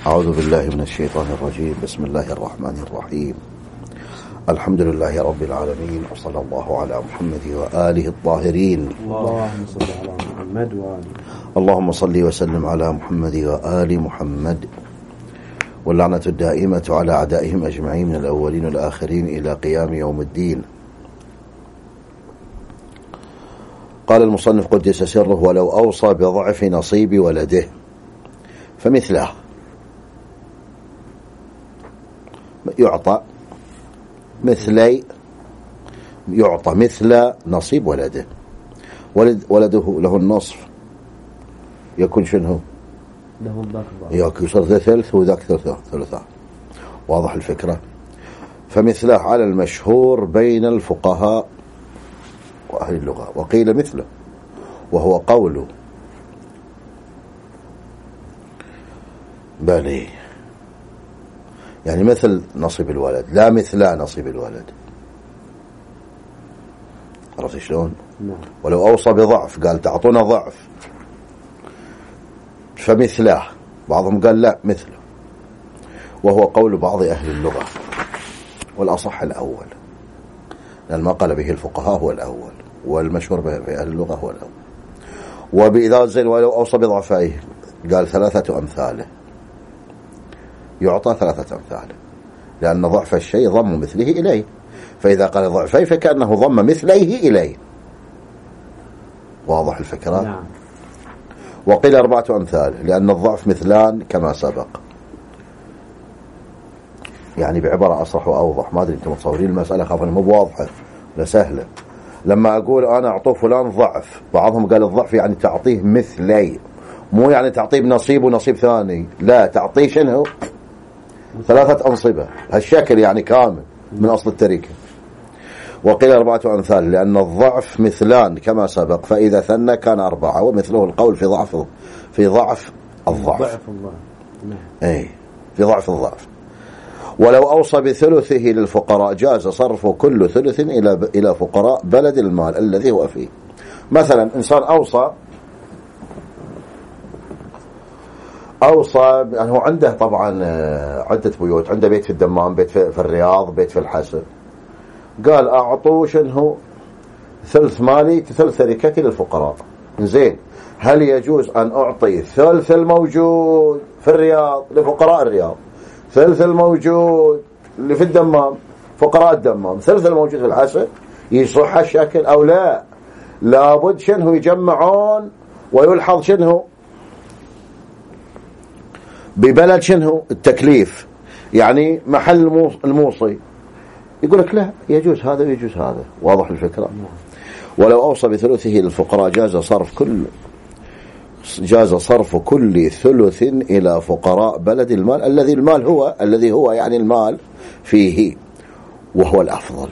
أعوذ بالله من الشيطان الرجيم. بسم الله الرحمن الرحيم. الحمد لله رب العالمين، وصلى الله على محمد وآله الطاهرين. اللهم صل على محمد وآله. اللهم صل وسلم على محمد وآل محمد، واللعنة الدائمة على أعدائهم أجمعين من الأولين والآخرين إلى قيام يوم الدين. قال المصنف قدس سره: ولو أوصى بضعف نصيب ولده فمثله يعطى مثل نصيب ولده. ولده له النصف، يكون شنو؟ له الضعف، يصير ثلث وذاك ثلثان. واضح الفكرة؟ فمثله على المشهور بين الفقهاء وأهل اللغة، وقيل مثله وهو قول بالي، يعني مثل نصيب الولد، لا مثل نصيب الولد. عرفت شلون؟ ولو أوصى بضعف، قال تعطونا ضعف، فمثله. بعضهم قال لا مثله، وهو قول بعض أهل اللغة، والأصح الأول، لأن ما قال به الفقهاء هو الأول، والمشهور في أهل اللغة هو الأول. وبإذا زين ولو أوصى بضعفيه، قال 3 أمثاله، يعطى 3 أمثاله، لأن ضعف الشيء ضم مثله إليه، فإذا قال ضعفيه فكأنه ضم مثليه إليه. واضح الفكرة؟ نعم. وقيل 4 أمثال، لأن الضعف مثلان كما سبق. يعني بعبارة أصرح وأوضح، ما أدري أنتم متصورين المسألة، خاف مو بواضحة لا سهلة. لما أقول أنا أعطوه فلان ضعف، بعضهم قال الضعف يعني تعطيه مثلي، مو يعني تعطيه بنصيب ونصيب ثاني، لا، تعطيه شنو؟ 3 أنصبة، هالشكل يعني كامل من أصل التركة. وقيل 4 أمثال، لأن الضعف مثلان كما سبق، فإذا ثنى كان 4، ومثله القول في ضعف الضعف. أي في ضعف الضعف. ولو أوصى بثلثه للفقراء جاز صرف كل ثلث إلى فقراء بلد المال الذي هو فيه. مثلا إنسان أوصى يعني هو عنده طبعا عدة بيوت، عنده بيت في الدمام، بيت في الرياض، بيت في الحسن، قال أعطوا شنو ثلث مالي، ثلث تركتي للفقراء. زين، هل يجوز أن أعطي ثلث الموجود في الرياض لفقراء الرياض، ثلث الموجود اللي في الدمام فقراء الدمام، ثلث الموجود في الحسن؟ يصح الشكل أو لا؟ لابد شنو يجمعون، ويلحظ شنو ببلد شنو التكليف، يعني محل الموصي. يقول لك لا، يجوز هذا ويجوز هذا. واضح الفكرة؟ ولو أوصى بثلثه للفقراء جاز صرف كل ثلث إلى فقراء بلد المال الذي هو يعني المال فيه، وهو الأفضل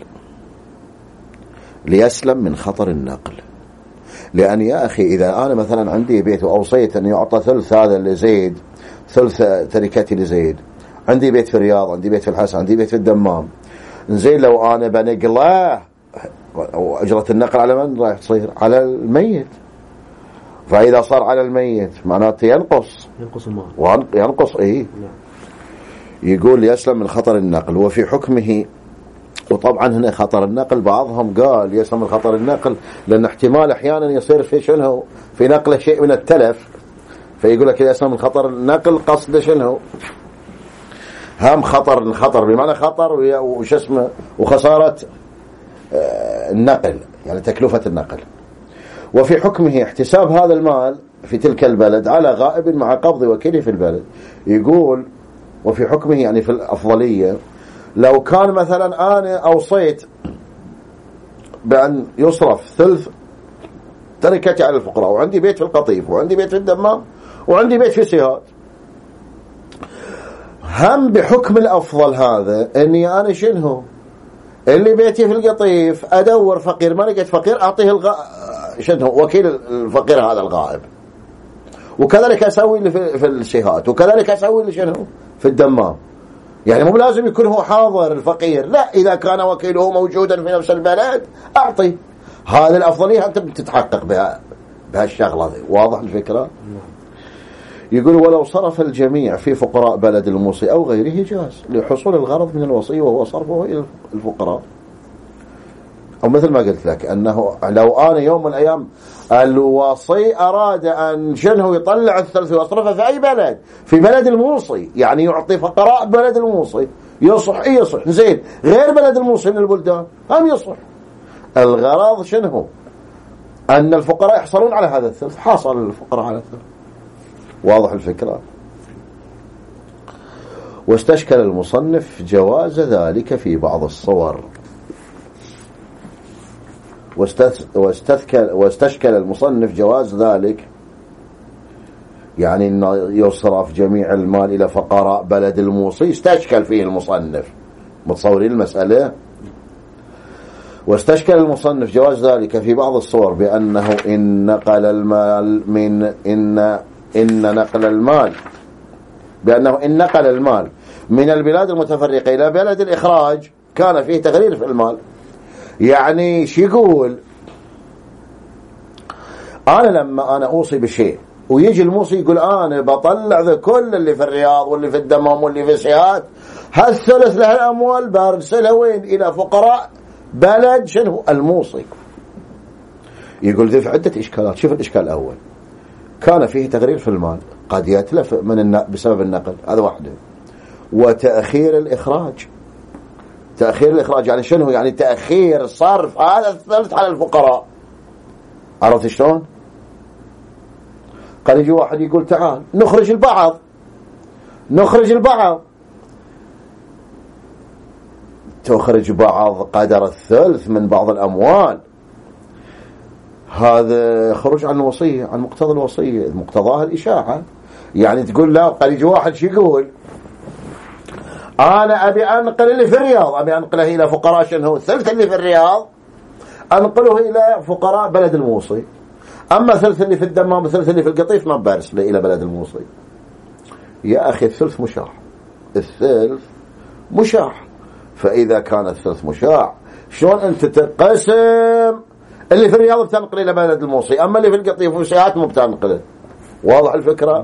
ليسلم من خطر النقل. لأن يا أخي إذا أنا مثلا عندي بيت وأوصيت أن يعطى ثلث هذا لزيد، ثلث تركتي لزيد، عندي بيت في الرياض، عندي بيت في الحسن، عندي بيت في الدمام، زين لو أنا بنقله، أجرة النقل على من راح تصير؟ على الميت. فإذا صار على الميت معناته ينقص المال، ينقص إيه. يقول يسلم من خطر النقل. وفي حكمه، وطبعا هنا خطر النقل بعضهم قال يسلم من خطر النقل لأن احتمال أحيانا يصير في شنو في نقله شيء من التلف، فيقول لك يسلم من خطر النقل، قصد شنو هم خطر بمعنى خطر وش اسمه وخسارة النقل، يعني تكلفة النقل. وفي حكمه احتساب هذا المال في تلك البلد على غائب مع قبض وكيله في البلد. يقول وفي حكمه يعني في الأفضلية، لو كان مثلا أنا أوصيت بأن يصرف ثلث تركتي على الفقراء، وعندي بيت في القطيف، وعندي بيت في الدمام، وعندي بيت في سيهات، هم بحكم الأفضل هذا أني أنا شنو اللي بيتي في القطيف أدور فقير، ما لقيت فقير أعطيه شنو وكيل الفقير هذا الغائب، وكذلك أسوي اللي في السيهات، وكذلك أسوي اللي شنو في الدمام. يعني مو لازم يكون هو حاضر الفقير، لا، إذا كان وكيله موجودا في نفس البلد أعطي. هذه الأفضلية أنت بتتحقق بهالشغلة دي. واضح الفكرة؟ يقول ولو صرف الجميع في فقراء بلد الموصي أو غيره جاز لحصول الغرض من الوصي وهو صرفه إلى الفقراء. أو مثل ما قلت لك أنه لو أنا يوم من الأيام الوصي أراد أن شنه يطلع الثلث ويصرفه في أي بلد، في بلد الموصي، يعني يعطي فقراء بلد الموصي، يصح يصح زين، غير بلد الموصي من البلدان هم يصح. الغرض شنه؟ أن الفقراء يحصلون على هذا الثلث، حاصل الفقراء على الثلث. واضح الفكرة؟ واستشكل المصنف جواز ذلك في بعض الصور. واستشكل المصنف جواز ذلك، يعني أن يصرف جميع المال إلى فقراء بلد الموصي، استشكل فيه المصنف. متصورين المسألة؟ واستشكل المصنف جواز ذلك في بعض الصور بأنه إن نقل المال من البلاد المتفرقة إلى بلد الإخراج كان فيه تغرير في المال. يعني شو يقول؟ أنا لما أنا أوصي بشيء ويجي الموصي يقول أنا بطلع ذا كل اللي في الرياض واللي في الدمام واللي في سيات، هالثلث له الأموال برسلها وين؟ إلى فقراء بلد شنو؟ الموصي. يقول ذي في عدة إشكالات. شوف الإشكال الأول، كان فيه تغرير في المال قد يتلف بسبب النقل، هذا واحدة. وتأخير الإخراج، تأخير الإخراج يعني شنو؟ يعني تأخير صرف هذا الثلث على الفقراء. عرفت شلون؟ قال يجي واحد يقول تعال نخرج البعض، تخرج بعض قدر الثلث من بعض الأموال، هذا خروج عن الوصية، عن مقتضى الوصية، مقتضاها الإشاعة. يعني تقول لا، قال يجي واحد شو يقول؟ أنا أبي أنقل اللي في الرياض، أبي أنقله إلى فقراء شنو؟ الثلث اللي في الرياض أنقله إلى فقراء بلد الموصي، أما الثلث اللي في الدمام والثلث اللي في القطيف ما برسله إلى بلد الموصي. يا أخي الثلث مشاع، الثلث مشاع. فإذا كان الثلث مشاع شلون أنت تقسم اللي في الرياض بتنقل إلى بلد الموصي، أما اللي في القطيف وسيات مو بتنقله؟ واضح الفكرة؟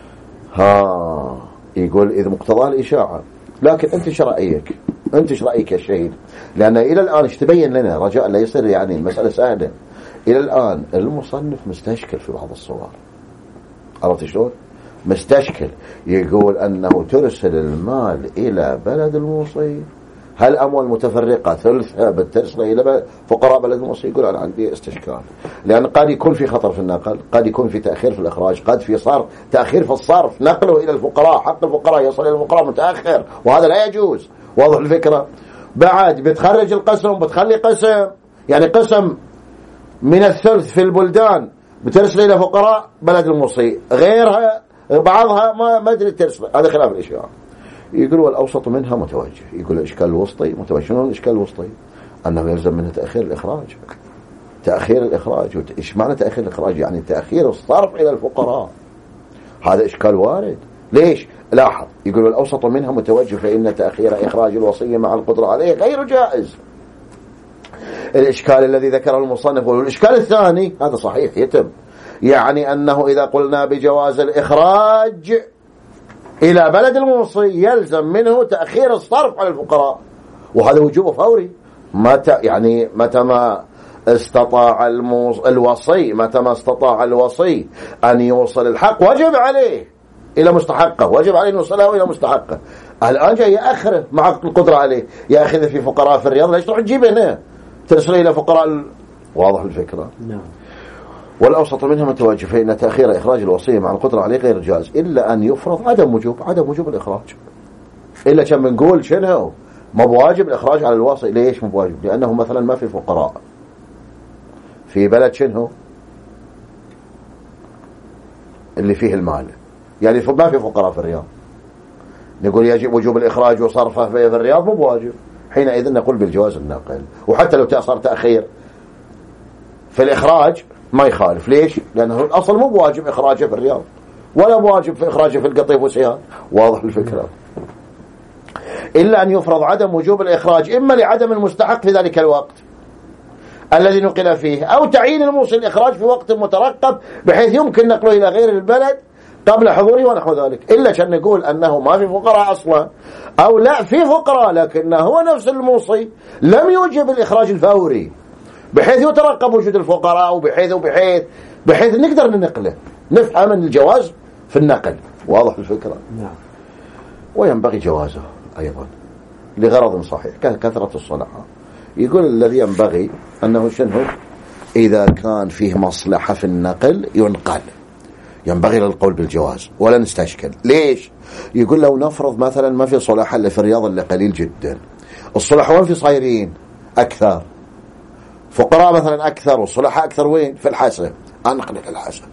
يقول إذا مقتضاه الإشاعة. لكن أنت ايش رأيك؟ أنت ايش رأيك يا شهيد؟ لأن إلى الآن ايش تبين لنا رجاء لا يصير يعني المسألة سهلة. إلى الآن المصنف مستشكل في بعض الصور. عرفت شلون؟ مستشكل. يقول أنه ترسل المال إلى بلد الموصي، هل أموال متفرقة ثلثها بترسل إلى فقراء بلد الموصي؟ يقول أنا عندي استشكال، لأن قد يكون في خطر في النقل، قد يكون في تأخير في الإخراج، قد في صرف تأخير في الصرف، نقله إلى الفقراء، حق الفقراء يصل إلى الفقراء متأخر، وهذا لا يجوز. واضح الفكرة؟ بعد بتخرج القسم، بتخلي قسم، يعني قسم من الثلث في البلدان بترسل إلى فقراء بلد الموصي، غيرها بعضها ما أدري ترسل، هذا خلاف الإشاعة. يقول والأوسط منها متوجه. يقول الإشكال الوسطي متوجه. شنو الإشكال الوسطي؟ أنه يلزم منه تأخير الإخراج. تأخير الإخراج، إيش معنى تأخير الإخراج؟ يعني تأخير الصرف إلى الفقراء. هذا إشكال وارد. ليش؟ لاحظ، يقول الأوسط منها متوجه فإن تأخير إخراج الوصية مع القدرة عليه غير جائز. الإشكال الذي ذكره المصنف. والإشكال الثاني هذا صحيح يتم، يعني أنه إذا قلنا بجواز الإخراج إلى بلد الموصي يلزم منه تأخير الصرف على الفقراء، وهذا وجوب فوري. متى ما استطاع الوصي أن يوصل الحق وجب عليه إلى مستحقه، وجب عليه أن يوصله إلى مستحقه. الآن جاي يأخره مع القدرة عليه، يأخذ في فقراء في الرياض، ليش تروح تجيبه هنا ترسله إلى فقراء واضح الفكرة؟ نعم. والأوسط منها متوجه فإن تأخير إخراج الوصية مع القدرة عليه غير جائز، إلا أن يفرض عدم وجوب الإخراج. إلا كان بنقول شنو ما بواجب الإخراج على الوصي. ليش ما بواجب؟ لأنه مثلا ما في فقراء في بلد شنو اللي فيه المال، يعني ما في فقراء في الرياض، نقول يجب وجوب الإخراج وصرفه في الرياض مو بواجب. حينئذ نقول بالجواز الناقل. وحتى لو صار تأخير في الإخراج ما يخالف. ليش؟ لأنه الأصل مو بواجب إخراجه في الرياض ولا بواجب في إخراجه في القطيف وسيهان. واضح الفكرة؟ إلا أن يفرض عدم وجوب الإخراج، إما لعدم المستحق في ذلك الوقت الذي نقل فيه، أو تعيين الموصي الإخراج في وقت مترقب بحيث يمكن نقله إلى غير البلد قبل حضوره ونحو ذلك، إلا كان نقول أنه ما في فقراء أصلا، أو لا في فقراء لكنه هو نفس الموصي لم يوجب الإخراج الفوري بحيث يترقب وجود الفقراء، بحيث نقدر ننقله، نفهم الجواز في النقل. واضح الفكرة؟ نعم. وينبغي جوازه أيضا لغرض صحيح كثرة الصلحة. يقول الذي ينبغي أنه شنو؟ إذا كان فيه مصلحة في النقل ينقل، ينبغي للقول بالجواز ولا نستشكل. ليش؟ يقول لو نفرض مثلا ما في صلحة اللي في الرياض اللي قليل جدا، الصلحة وين في صايرين أكثر، فقراء مثلا أكثر والصلحة أكثر وين؟ في الحسن، أنقل الحسن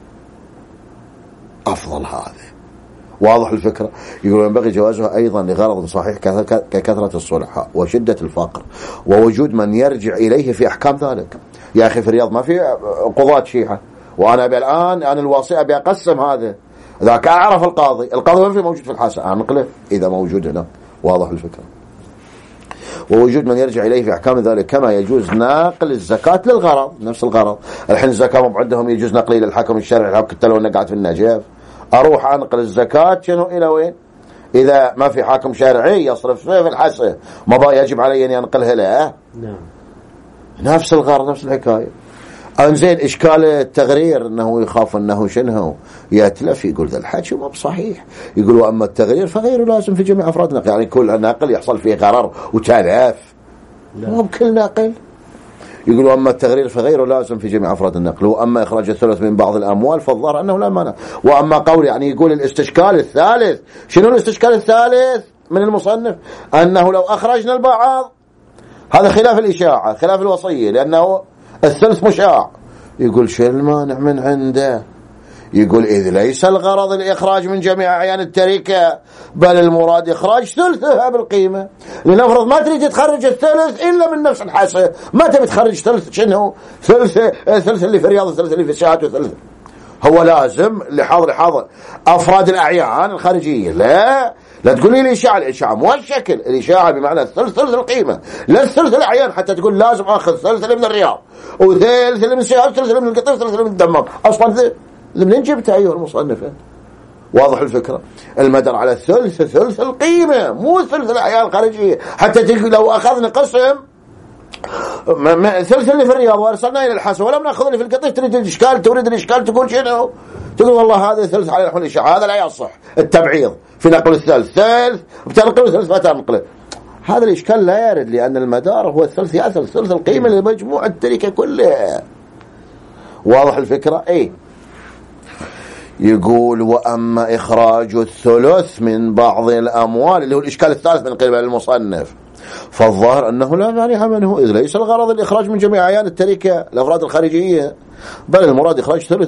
أفضل. هذا واضح الفكرة؟ يقول ينبغي جوازها أيضا لغرض صحيح ككثرة الصلحاء وشدة الفقر ووجود من يرجع إليه في أحكام ذلك. يا أخي في الرياض ما في قضاة شيعة، وأنا الآن أنا الوصي أبي أقسم هذا، ذاك أعرف القاضي وين في موجود في الحاسة أنقله إذا موجود هنا. واضح الفكرة؟ ووجود من يرجع إليه في أحكام ذلك، كما يجوز ناقل الزكاة للغرض، نفس الغرض. الحين الزكاة مو عندهم يجوز نقلي للحكم الشرعي، حتى لو أنا قاعد في النجف أروح أنقل الزكاة شنو إلى وين؟ إذا ما في حاكم شرعي يصرف في الحسن ما بقى يجب علي أن ينقلها له. نعم. نفس الغرض نفس الحكاية. أنزين إشكال التغرير أنه يخاف أنه شنه يتلف، يقول ذا الحكي مو بصحيح. يقول وأما التغرير فغير لازم في جميع أفراد نقل، يعني كل ناقل يحصل فيه غرر وتلف، مو بكل ناقل. يقول وأما التغرير فغير لازم في جميع أفراد النقل، وأما إخراج الثلث من بعض الأموال فالظاهر أنه لا مانع. وأما قول يعني يقول الاستشكال الثالث، شنو الاستشكال الثالث من المصنف؟ أنه لو أخرجنا البعض، هذا خلاف الإشاعة خلاف الوصية، لأنه الثلث مشاع. يقول شو المانع من عنده؟ يقول إذ ليس الغرض الإخراج من جميع أعيان التركة، بل المراد إخراج ثلثها بالقيمة. لنفرض ما تريد تخرج الثلث إلا من نفس الحاسة، ما تبي تخرج ثلث شنو؟ ثلث اللي في الرياض، ثلث اللي في الساعات، وثلث هو لازم لحاضر أفراد الأعيان الخارجية. لا تقول لي الإشاعة مو الشكل، الإشاعة بمعنى ثلث القيمة، لا الثلث الأعيان، حتى تقول لازم أخذ ثلث اللي من الرياض، وثلث اللي من الساعات، ثلث اللي من القطيف، ثلث اللي من الدمام. أصلا منين جبتها أيها المصنفة؟ واضح الفكرة؟ المدار على ثلث القيمة، مو ثلث الأعيان الخارجية. حتى تقول لو أخذنا قسم ثلث اللي في الرياض وارسلنا الى الحسن ولم ناخذ اللي في القطيف، تريد الاشكال تقول شنو؟ تقول والله هذا ثلث على الحل الاشاعه، هذا لا يصح التبعيض في نقل الثلث بتنقل ثلث ما تنقله. هذا الاشكال لا يرد، لان المدار هو الثلث، يأثر ثلث القيمه لمجموع التركه كلها. واضح الفكره؟ اي. يقول واما اخراج الثلث من بعض الاموال اللي هو الاشكال الثالث من قبل المصنف، فالظاهر أنه لا مانع منه، إذ ليس الغرض الإخراج من جميع أعيان التركة الأفراد الخارجية، بل المراد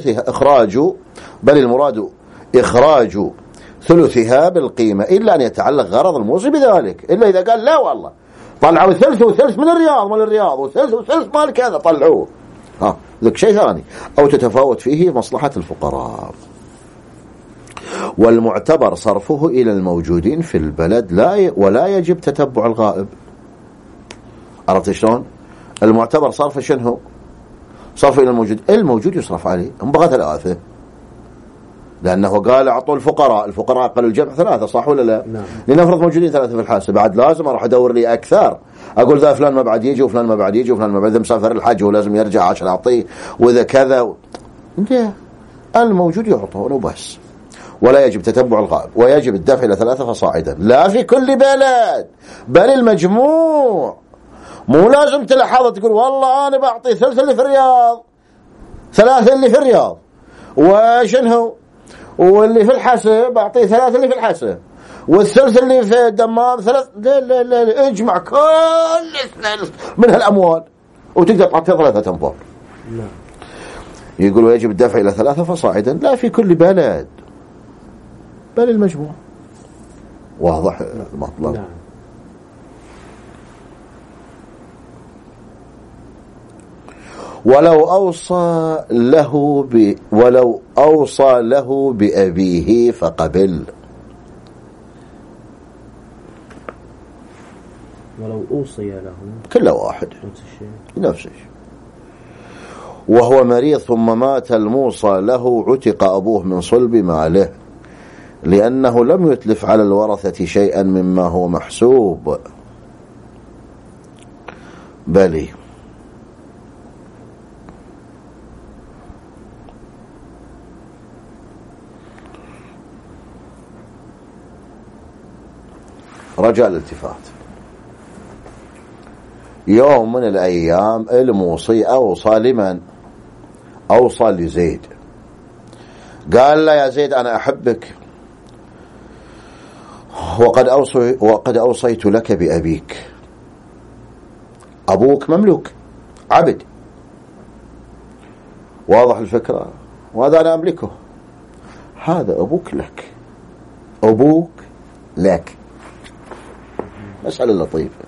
إخراج ثلثها بالقيمة، إلا أن يتعلق غرض الموصي بذلك. إلا إذا قال لا والله طلعوا ثلث وثلث من الرياض وثلث مال كذا طلعوه، ذلك شيء ثاني، أو تتفاوت فيه مصلحة الفقراء. والمعتبر صرفه إلى الموجودين في البلد ولا يجب تتبع الغائب. عرفت شلون؟ المعتبر صرفه شنو؟ صرفه إلى الموجود يصرف عليه. هم بغى ثلاثة، لأنه قال أعطوا الفقراء قالوا الجمع ثلاثة، صح ولا لا؟ نعم. لنفرض موجودين ثلاثة في الحاسة، بعد لازم أروح أدور لي أكثر، أقول ذا فلان ما بعد يجي وفلان ما بعد يجي وفلان ما بعد، إذا مسافر الحج ولازم يرجع عشان أعطيه، وإذا كذا الموجود يعطونه بس، ولا يجب تتبع الغائب، ويجب الدفع إلى 3 فصاعدا، لا في كل بلد بل المجموع. مو لازم تلاحظ تقول والله أنا بعطي ثلث اللي في الرياض، 3 اللي في الرياض، وشنو واللي في الحسا بعطي 3 اللي في الحسا، والثلث اللي في الدمام 3. لا اجمع كل الثلث من هالأموال وتقدر تعطي 3 أنفار. يقول ويجب الدفع إلى 3 فصاعدا، لا في كل بلد بل المجموع. واضح المطلب؟ نعم. ولو أوصى له بأبيه فقبل. ولو أوصي له كل واحد نفس الشيء. وهو مريض ثم مات الموصى له، عتق أبوه من صلب ماله. لأنه لم يتلف على الورثة شيئا مما هو محسوب. بلي رجاء الالتفات. يوم من الأيام الموصي أوصى لمن؟ أوصى لزيد، قال له يا زيد أنا أحبك وقد أوصيت لك بأبيك. أبوك مملوك عبد، واضح الفكرة، وهذا أنا أملكه، هذا أبوك لك، أبوك لك. مسألة لطيفة.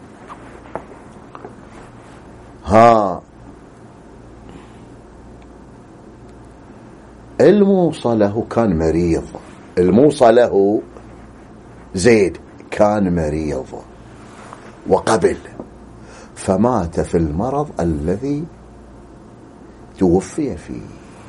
الموصى له كان مريض، الموصى له زيد كان مريض وقبل، فمات في المرض الذي توفي فيه،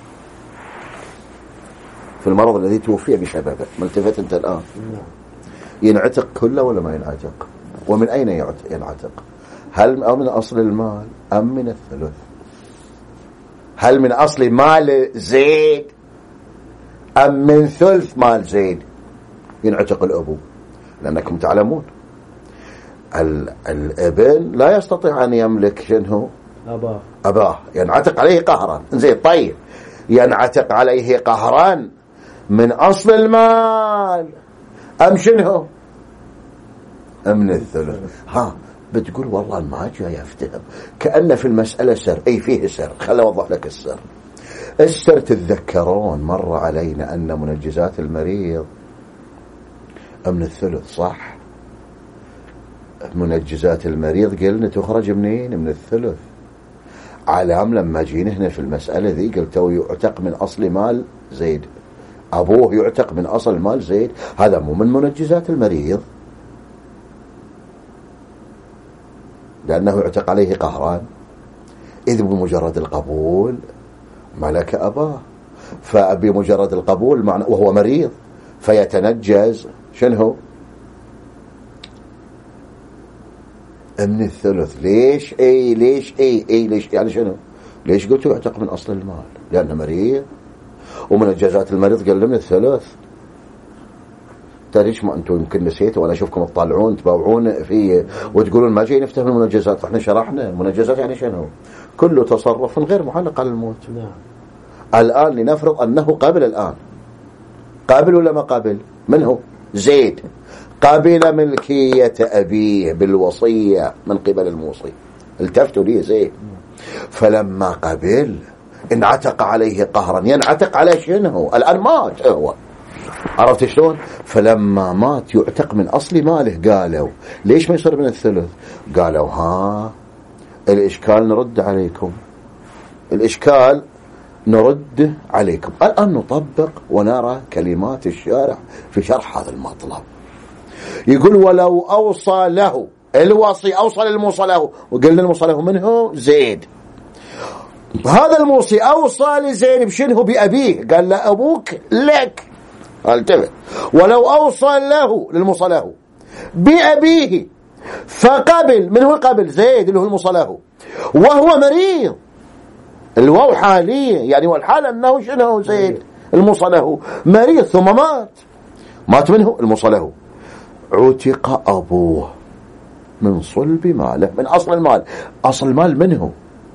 في المرض الذي توفي بسببه. ملتفت انت الآن؟ ينعتق كله ولا ما ينعتق؟ ومن أين ينعتق؟ هل من أصل المال أم من الثلث؟ هل من أصل مال زيد أم من ثلث مال زيد؟ ينعتق الأبو، لأنكم تعلمون الابن لا يستطيع أن يملك شنو؟ أباه، ينعتق عليه قهرا. زين طيب، ينعتق عليه قهرا من أصل المال أم شنو؟ أم من الثلث؟ بتقول والله ما جاي أفتهم، كأن في المسألة سر. أي فيه سر، خل أوضح لك السر. السر تتذكرون مر علينا أن منجزات المريض من الثلث، صح؟ منجزات المريض قلنا تخرج منين؟ من الثلث. علام لما جينا هنا في المسألة ذي قلتوا يعتق من أصل مال زيد، أبوه يعتق من أصل مال زيد، هذا مو من منجزات المريض، لأنه يعتق عليه قهران، إذ بمجرد القبول ملك أباه، فبمجرد القبول معنى وهو مريض فيتنجز شنو؟ من الثلث. ليش؟ ليش يعني شنو؟ ليش قلت يعتق من أصل المال؟ لأنه مريض، ومنجزات المريض قال من الثلث. ليش ما أنتم يمكن نسيتوا، وأنا أشوفكم تطالعون تباوعون في وتقولون ما جاي نفتهم المنجزات. احنا شرحنا المنجزات يعني شنو؟ كل تصرف غير معلق على الموت. الآن لنفرض أنه قابل، الآن قابل ولا ما قابل؟ من هو؟ زيد قابل ملكية أبيه بالوصية من قبل الموصي، التفتوا لي زيد، فلما قبل انعتق عليه قهرا. ينعتق على شنو؟ الآن مات هو، عرفت شلون؟ فلما مات يعتق من أصل ماله. قالوا ليش ما يصير من الثلث؟ قالوا الإشكال نرد عليكم، الإشكال نرد عليكم. الآن نطبق ونرى كلمات الشارع في شرح هذا المطلب. يقول ولو أوصى له الوصي، أوصى للموصى له، وقلنا الموصى له منه زيد، هذا الموصي أوصى لزيد بشنه؟ بأبيه، قال له أبوك لك. التفت، ولو أوصى له للموصى له بأبيه فقبل، من هو قبل؟ زيد اللي هو الموصى له، وهو مريض، الواو حالية يعني، والحال أنه شنو؟ زيد الموصى له مريض ثم مات منه الموصى له، عتق أبوه من صلب ماله، من أصل المال. أصل المال منه؟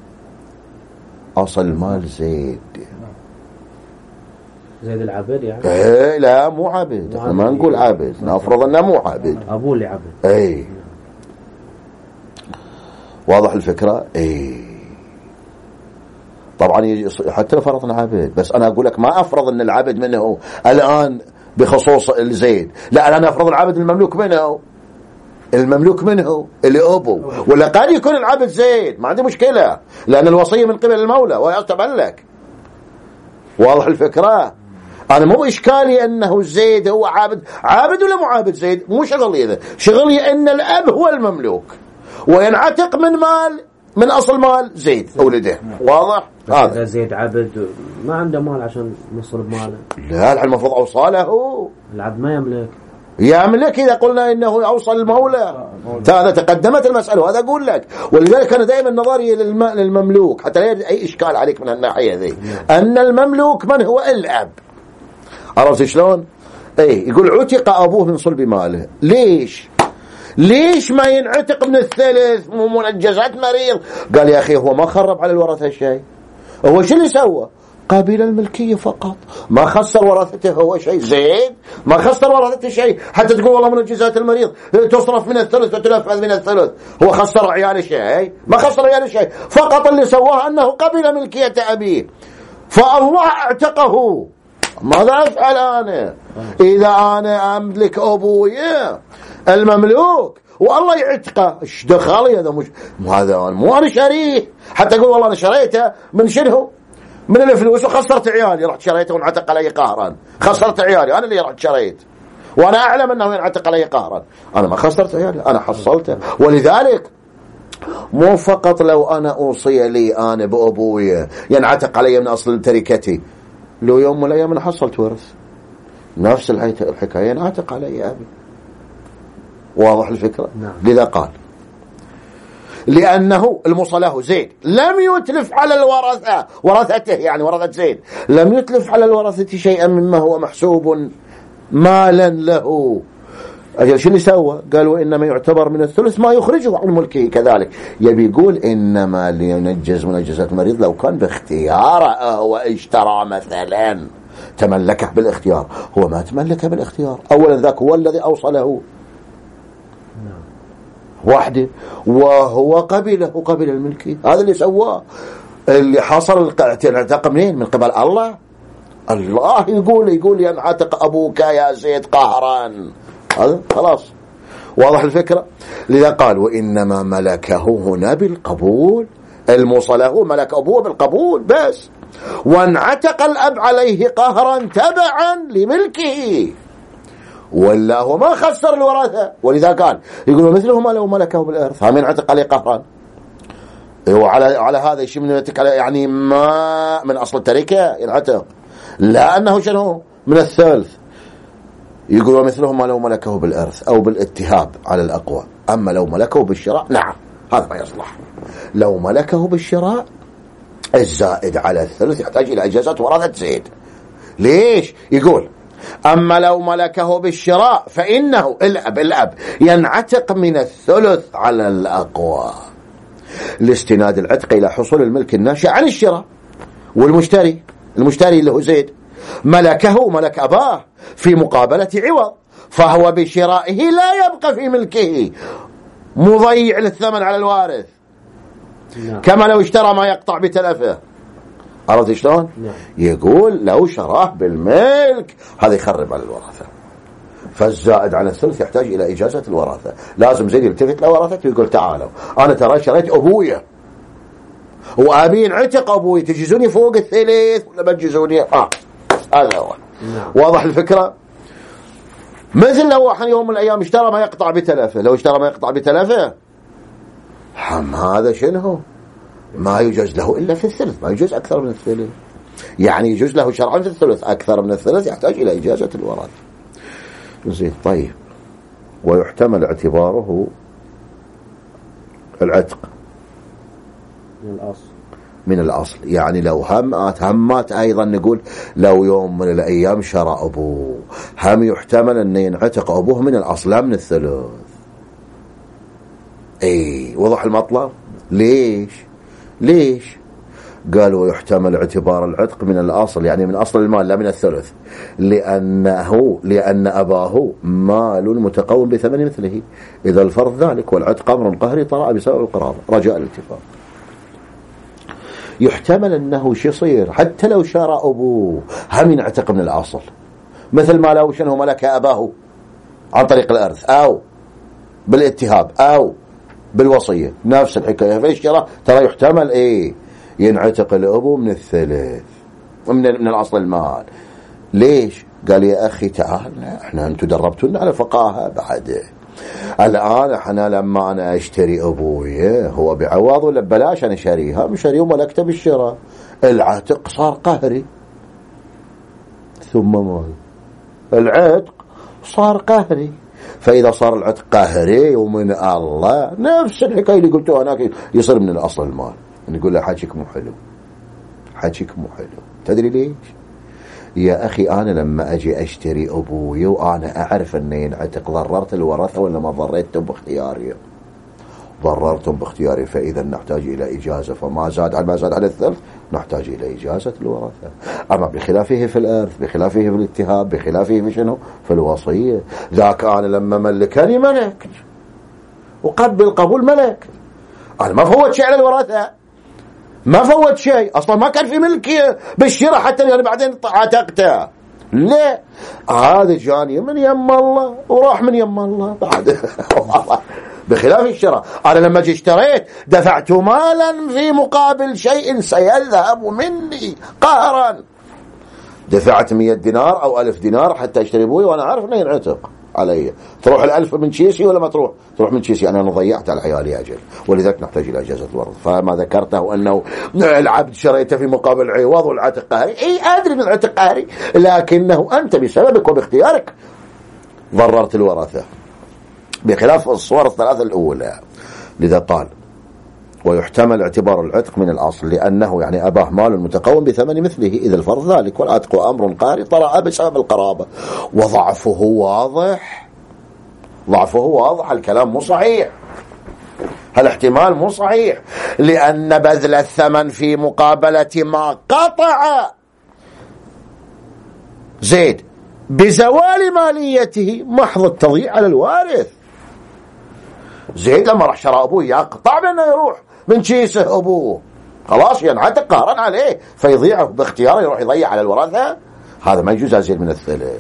أصل المال زيد العبد يعني؟ لا مو عبد، احنا ما نقول عبد، نفرض انه مو عبد، ابوه اللي عبد. واضح الفكرة؟ طبعا حتى لو فرضنا عبد، بس انا اقول لك ما افرض ان العبد منه الان بخصوص الزيد، لا انا افرض العبد المملوك منه، المملوك منه اللي أبو، ولا قد يكون العبد زيد، ما عندي مشكلة، لأن الوصية من قبل المولى ويكتب لك. واضح الفكرة؟ أنا مو إشكالي أنه زيد هو عابد ولا مو عابد زيد، مو شغلي إذا، شغلي أن الأب هو المملوك وينعتق من مال من أصل مال زيد ولده. واضح؟ هذا زيد عبد ما عنده مال عشان يوصل بماله. لا المفروض أوصاله. العبد ما يملك. يملك إذا قلنا إنه أوصل المولى. هذا تقدمت المسألة، هذا أقول لك. ولذلك أنا دائما نظري للمملوك حتى لا يجد أي إشكال عليك من الناحية ذي، أن المملوك من هو؟ الأب. عرفت شلون؟ أي يقول عتق أبوه من صلب ماله. ليش ما ينعتق من الثلث؟ منجزات مريض. قال يا أخي هو ما خرب على الورثة شيء، هو شو اللي سوى؟ قابل الملكية فقط، ما خسر ورثته هو شيء. زيد ما خسر ورثته شيء، حتى تقول والله منجزات المريض تصرف من الثلث وتنفذ من الثلث. هو خسر عياله شيء؟ ما خسر عياله شيء، فقط اللي سواه أنه قبل ملكية أبيه، فالله اعتقه. ماذا أفعل أنا إذا أنا أملك أبوي المملوك والله يعتقه؟ ايش دخلي؟ هذا مش هذا مو أنا شريه حتى أقول والله أنا شريته من شنو؟ من الفلوس وخسرت عيالي، رحت شريته وانعتق علي قهرا. خسرت عيالي، أنا اللي رحت شريت وأنا أعلم أنه ينعتق علي قهرا. أنا ما خسرت عيالي، أنا حصلته. ولذلك مو فقط لو أنا أوصي لي أنا بأبوي ينعتق علي من أصل تركتي، لو يوم من الأيام أنا حصلت ورث نفس الحكاية ينعتق علي أبي. واضح الفكرة؟ نعم. لذا قال لأنه المصلاه زيد لم يتلف على الورثة، ورثته يعني ورثة زيد، لم يتلف على الورثة شيئا مما هو محسوب مالا له. أجل شو اللي سوى؟ قالوا إنما يعتبر من الثلث ما يخرجه عن ملكه. كذلك يبي يقول إنما لينجز منجزات مريض لو كان باختياره واشترى مثلا تملكه بالاختيار، هو ما تملكه بالاختيار. أولا ذاك هو الذي أوصله وحده وهو قبل الملكي، هذا اللي سواه. اللي حصل العتق منين؟ من قبل الله يقول ينعتق أبوك يا زيد قهرا. هذا خلاص واضح الفكرة. لذا قال وإنما ملكه هنا بالقبول، المصله ملك أبوه بالقبول بس، وانعتق الأب عليه قهرا تبعا لملكه، ولا هو ما خسر الورثة. ولذا قال يقولوا مثله ما لو ملكه بالإرث، هم ينعتق عليه قهرا. وعلى هذا الشيء من يعني ما من أصل التركة ينعتق، لا أنه شنو من الثلث. يقولوا مثله ما لو ملكه بالإرث أو بالاتهاب على الأقوى. أما لو ملكه بالشراء نعم هذا ما يصلح. لو ملكه بالشراء الزائد على الثلث يحتاج إلى إجازة ورثة زيد. ليش؟ يقول أما لو ملكه بالشراء فإنه الأب ينعتق من الثلث على الأقوى لاستناد العتق إلى حصول الملك الناشئ عن الشراء. والمشتري اللي هو زيد ملك أباه في مقابلة عوض، فهو بشرائه لا يبقى في ملكه مضيع للثمن على الوارث كما لو اشترى ما يقطع بتلفه. عرفت شلون؟ يقول لو شراه بالملك هذا يخرب على الورثة، فالزائد عن الثلث يحتاج إلى إجازة الورثة. لازم زيد يلتفت لورثته ويقول تعالوا أنا ترى شريت أبويا وأبي ينعتق أبوي، تجيزوني فوق الثلث ولا ما تجيزوني؟ هذا هو. واضح الفكرة؟ مثل لو يوم من الأيام اشترى ما يقطع بتلفه، لو اشترى ما يقطع بتلفه هذا شنو؟ ما يجوز له إلا في الثلث، ما يجوز أكثر من الثلث. يعني يجوز له شرعا في الثلث، أكثر من الثلث يحتاج إلى إجازة الورثة. زين طيب. ويحتمل اعتباره العتق من الأصل، يعني لو همات أيضا نقول لو يوم من الأيام شرى أبوه هم يحتمل أن ينعتق أبوه من الأصل لا من الثلث. أي وضح المطلب. ليش قالوا يحتمل اعتبار العتق من الأصل، يعني من أصل المال لا من الثلث، لأن أباه مال متقوم بثمن مثله، إذا الفرض ذلك والعتق أمر قهري طرأ بسبب القرابة رجاء الاتفاق. يحتمل أنه يصير حتى لو شرى أبوه هم ينعتق من الأصل، مثل ما لو شنه ملك أباه عن طريق الإرث أو بالاتهاب أو بالوصية، نفس الحكاية. في الشراء ترى يحتمل ينعتق الأبو من الثلث من الأصل المال. ليش؟ قال يا أخي تعال احنا أنتوا دربتونا على فقاهة بعد، الآن احنا لما أنا أشتري أبوي هو بعوض ولا ببلاش؟ أنا شاريها مشاريه وملكته بالشراء. العتق صار قهري، ثم مال العتق صار قهري. فإذا صار العتق قهري ومن الله، نفس الحكاية اللي قلتوها هناك، يصير من الأصل المال. نقول له حاجك مو حلو، حاجك مو حلو. تدري ليش؟ يا أخي أنا لما أجي أشتري أبوي وأنا أعرف أنه ينعتق، ضررت الورثة ولا ما ضررتهم باختياري؟ ضررتم باختياري. فإذا نحتاج إلى إجازة، فما زاد على ما زاد على الثلث نحتاج إلى إجازة الورثة. أما بخلافه في الإرث، بخلافه في الاتهاب، بخلافه في شنو؟ في الوصية. ذاك أنا لما ملكني ملكت وقبل قبول ملك، أنا ما فوت شيء على الورثة، ما فوت شيء أصلا، ما كان في ملكي بالشراء حتى يعني بعدين عتقته. لا، هذا جاني من يم الله وراح من يم الله بعد. بخلاف الشراء، أنا لما جي اشتريت دفعت مالا في مقابل شيء سيذهب مني قهرا. دفعت 100 دينار أو 1000 دينار حتى اشتري بوي وأنا عارف أنه ينعتق علي. تروح 1000 من شيسي ولا ما تروح؟ تروح من شيسي. أنا ضيعت على عيالي أجل، ولذلك نحتاج إلى إجازة الورث. فما ذكرته أنه العبد شريته في مقابل عوض والعتق قهري، أي أدري أن العتق قهري، لكنه أنت بسببك وباختيارك ضررت الورثة، بخلاف الصور الثلاثة الأولى. لذا قال ويحتمل اعتبار العتق من الأصل، لأنه يعني أباه مال متقوم بثمن مثله إذا الفرض ذلك، والعتق أمر قهري طرأ بسبب القرابة. وضعفه واضح، ضعفه واضح، الكلام مو صحيح، هالاحتمال مو صحيح، لأن بذل الثمن في مقابلة ما قطع زيد بزوال ماليته محض التضييع على الوارث. زيد لما راح شرى أبوه يقطع بأنه يروح من كيسه أبوه، خلاص ينعتق قهرا عليه، فيضيعه باختياره، يروح يضيع على الورثة. هذا ما يجوز أزيد من الثلث.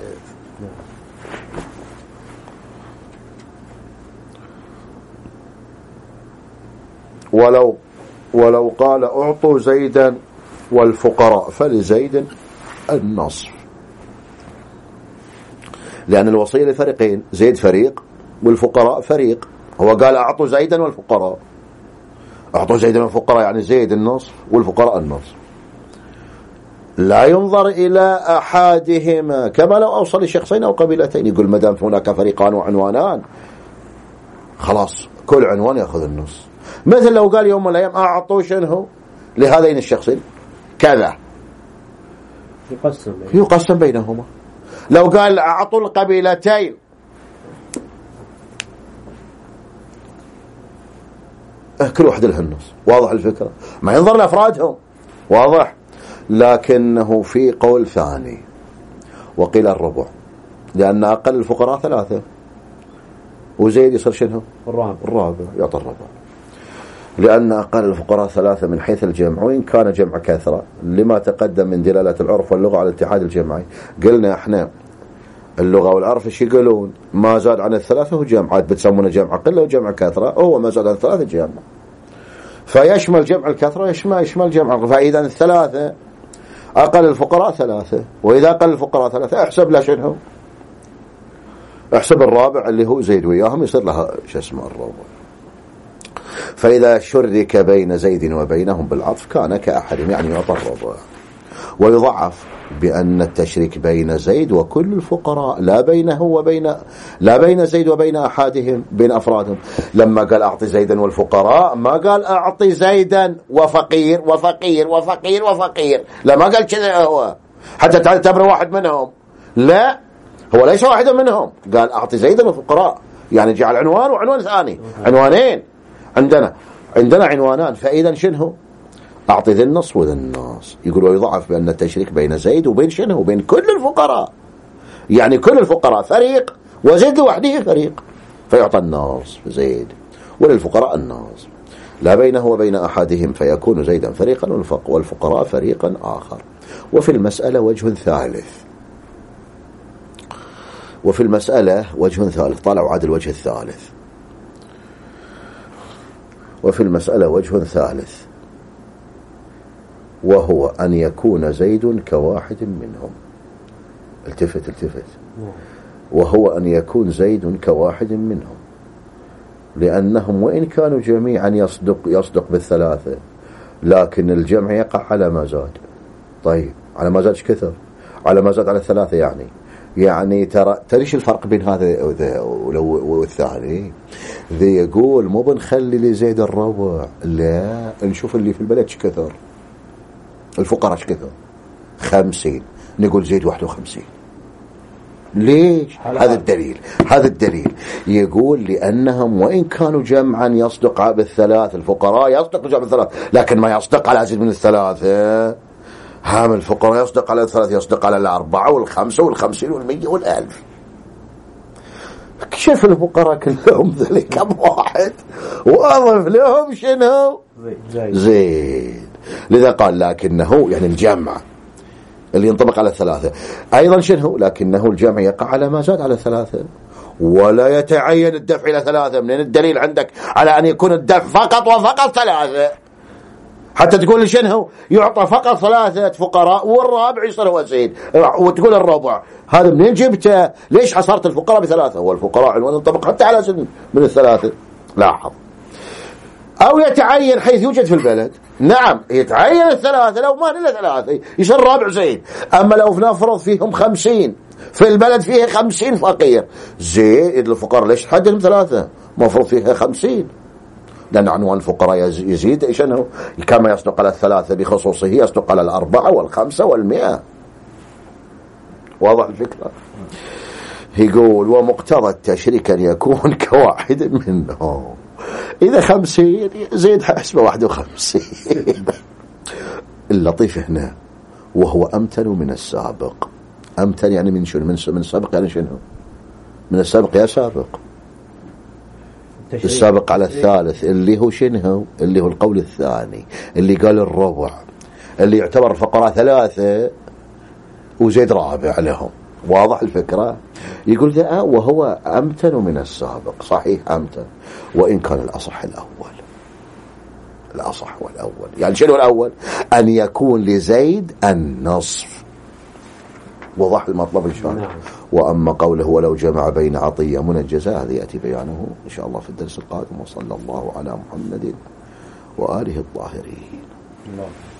ولو قال أعطوا زيدا والفقراء فلزيد النصف، لأن الوصية لفريقين، زيد فريق والفقراء فريق. هو قال أعطوا زيدا والفقراء، أعطوا زيدا والفقراء يعني زيد النصف والفقراء النصف. لا ينظر إلى أحدهما كما لو أوصل لشخصين أو قبيلتين. يقول مدام هناك فريقان وعنوانان خلاص كل عنوان يأخذ النص. مثل لو قال يوم من الأيام أعطوا شنو لهذين الشخصين كذا، يقسم بينهما. لو قال أعطوا القبيلتين كل واحد له النص، واضح الفكرة، ما ينظر لأفرادهم، واضح. لكنه في قول ثاني وقيل الربع، لأن أقل الفقراء 3 وزيد يصير شنو الرابع، يعطي الربع، لأن أقل الفقراء 3 من حيث الجمع، وإن كان جمع كثرة لما تقدم من دلالة العرف واللغة على الاتحاد الجمعي. قلنا احنا اللغة والعرف ايش يقولون؟ ما زاد عن 3 هو جمع، عاد بتسمونه جمع قلة وجمع كثرة، هو ما زاد عن 3 جمع، فيشمل جمع الكثرة يشمل جمع. فإذا 3 أقل الفقراء 3، وإذا أقل الفقراء 3 احسب له شنو؟ احسب الرابع اللي هو زيد وياهم، يصير لها شو اسمه الرابع. فإذا شرك بين زيد وبينهم بالعطف كان كأحدهم، يعني يعطى الربع. ويضعف بأن التشريك بين زيد وكل الفقراء، لا بين زيد وبين أحدهم، بين أفرادهم. لما قال أعطي زيدا والفقراء ما قال أعطي زيدا وفقير وفقير وفقير وفقير، لا ما قال كذا هو حتى تعتبر واحد منهم، لا هو ليس واحدا منهم، قال أعطي زيدا والفقراء، يعني جعل عنوان وعنوان ثاني، عنوانين عندنا عنوانان. فإذا شنو؟ أعطي ذي النص وذي النص. يقول ويضعف بأن التشريك بين زيد وبين شنو؟ وبين كل الفقراء، يعني كل الفقراء فريق وزيد لوحده فريق، فيعطى النص زيد وللفقراء النص، لا بينه وبين أحدهم، فيكون زيدا فريقا والفقراء فريقا آخر. وفي المسألة وجه ثالث، طالعوا عاد الوجه الثالث. وفي المسألة وجه ثالث، وهو أن يكون زيد كواحد منهم. التفت وهو أن يكون زيد كواحد منهم، لأنهم وإن كانوا جميعا يصدق بالثلاثة، لكن الجمع يقع على ما زاد. طيب على ما زاد ايش كثر؟ على ما زاد على الثلاثة. يعني ترى ايش الفرق بين هذا والثاني؟ ذي يقول مو بنخلي لزيد الربع، لا نشوف اللي في البلد ايش كثر، الفقراء ايش كثر، 50، نقول زيد 51. ليش؟ هذا الدليل يقول لأنهم وإن كانوا جمعا يصدق بالثلاث، الفقراء يصدق بجمع الثلاث، لكن ما يصدق على أزيد من الثلاثة. هام الفقراء يصدق على الثلاث، يصدق على 4 و5 و50 و100 و1000. كيف الفقراء كلهم ذلك كم واحد، وأضف لهم شنو؟ زيد. لذا قال لكنه يعني الجمع اللي ينطبق على الثلاثة أيضا شنو؟ لكنه الجمع يقع على ما زاد على الثلاثة، ولا يتعين الدفع إلى ثلاثة. من الدليل عندك على أن يكون الدفع فقط وفقط ثلاثة؟ حتى تقول لي شنو يعطى فقط 3 فقراء والرابع يصير هو زيد، وتقول الربع، هذا منين جبته؟ ليش حصرت الفقراء ب3؟ هو الفقراء عنوان ينطبق حتى على زيد من الثلاثة. لاحظ. أو يتعين حيث يوجد في البلد، نعم يتعين الثلاثة، لو ما إلا 3 يصير الرابع زيد. أما لو نفرض فيهم 50 في البلد فيه 50 فقير، زيد الفقراء ليش تحددهم 3؟ مفروض فيها 50، لأن عنوان الفقراء يزيد إيش أنه كما يصدق على الثلاثة بخصوصه يصدق على 4 و5 و100. واضح الفكرة؟ يقول ومقتضى التشريك أن يكون كواحد منهم. إذا 50 زيد حسبه 51. اللطيف هنا وهو أمتن من السابق. أمتن يعني من شنو؟ من السابق يعني شنو؟ من السابق يا سابق. السابق على الثالث اللي هو شنو؟ اللي هو القول الثاني اللي قال الربع، اللي يعتبر الفقراء 3 وزيد رابع لهم. واضح الفكرة؟ يقول ذا وهو أمتن من السابق. صحيح أمتن، وإن كان الأصح الأول. الأصح والأول يعني شنو الأول؟ أن يكون لزيد النصف. وضح المطلب إن شاء الله. وأما قوله ولو جمع بين عطية منجزة، هذا يأتي بيانه إن شاء الله في الدرس القادم. وصلى الله على محمد وآله الطاهرين.